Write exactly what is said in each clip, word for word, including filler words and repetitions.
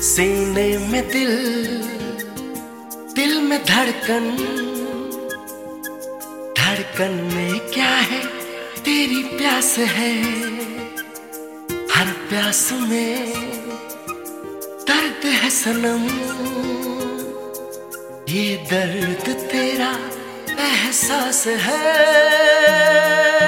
सीने में दिल, दिल में धड़कन, धड़कन में क्या है तेरी प्यास है। हर प्यास में दर्द है सनम, ये दर्द तेरा एहसास है।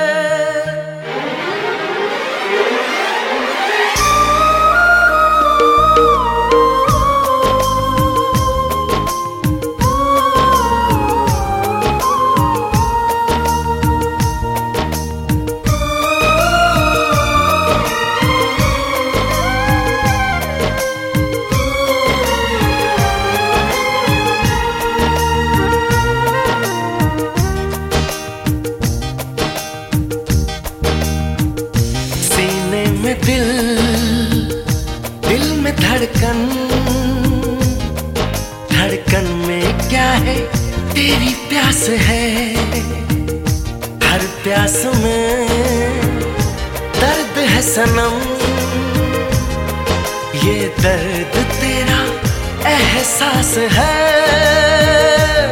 दिल, दिल में धड़कन, धड़कन में क्या है तेरी प्यास है। हर प्यास में दर्द है सनम, ये दर्द तेरा एहसास है।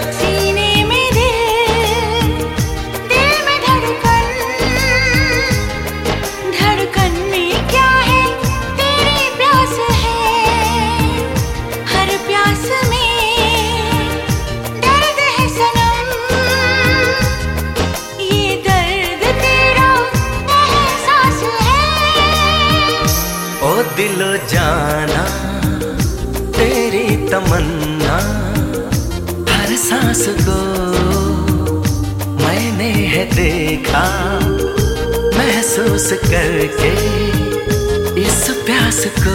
दिलो जाना तेरी तमन्ना, हर सांस को मैंने है देखा, महसूस करके इस प्यास को।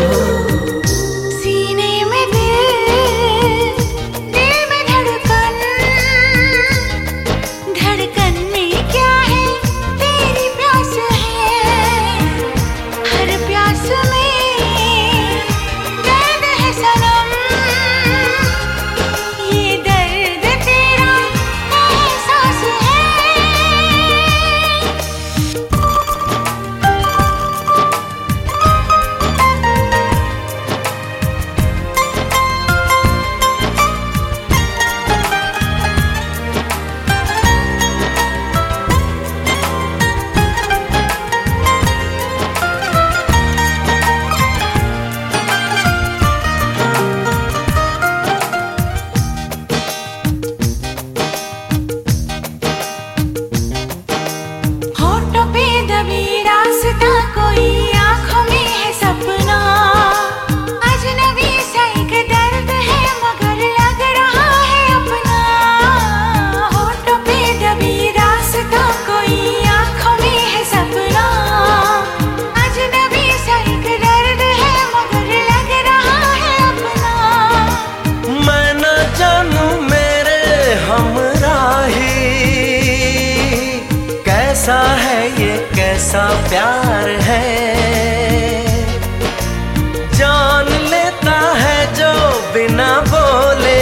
कैसा है ये कैसा प्यार है, जान लेता है जो बिना बोले,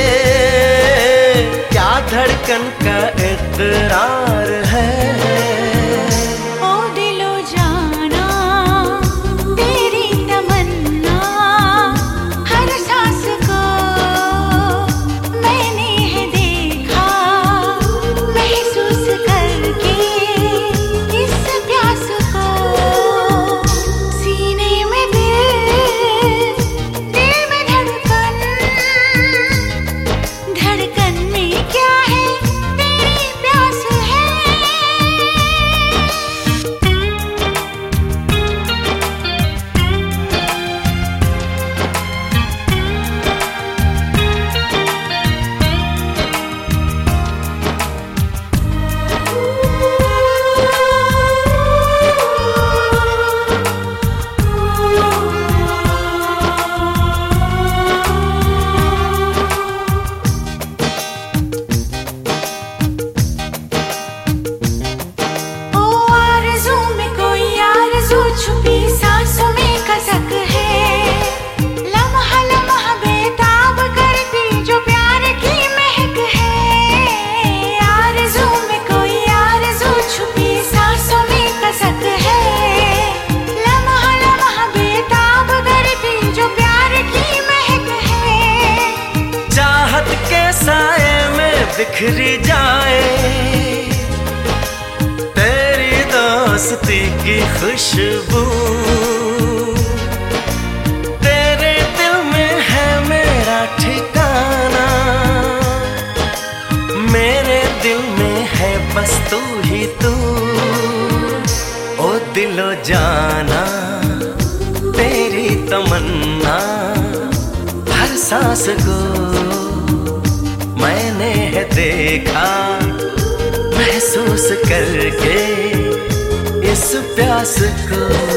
क्या धड़कन का इकरार है। बिखरी जाए तेरी दोस्ती की खुशबू। तेरे दिल में है मेरा ठिकाना, मेरे दिल में है बस तू ही तू। ओ दिलो जाना तेरी तमन्ना, हर सांस को मैंने है देखा, महसूस करके इस प्यास को।